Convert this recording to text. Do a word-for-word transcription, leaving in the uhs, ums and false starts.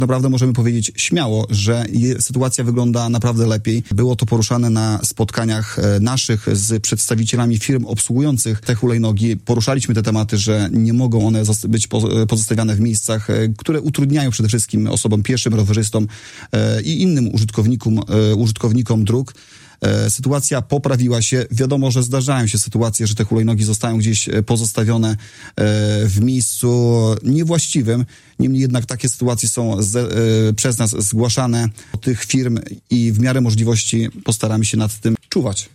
Naprawdę możemy powiedzieć śmiało, że je, sytuacja wygląda naprawdę lepiej. Było to poruszane na spotkaniach e, naszych z przedstawicielami firm obsługujących te hulajnogi. Poruszaliśmy te tematy, że nie mogą one zost- być po- pozostawiane w miejscach, e, które utrudniają przede wszystkim osobom pieszym, rowerzystom e, i innym użytkownikom, e, użytkownikom dróg. Sytuacja poprawiła się. Wiadomo, że zdarzają się sytuacje, że te hulajnogi zostają gdzieś pozostawione w miejscu niewłaściwym. Niemniej jednak takie sytuacje są z, przez nas zgłaszane do tych firm i w miarę możliwości postaramy się nad tym czuwać.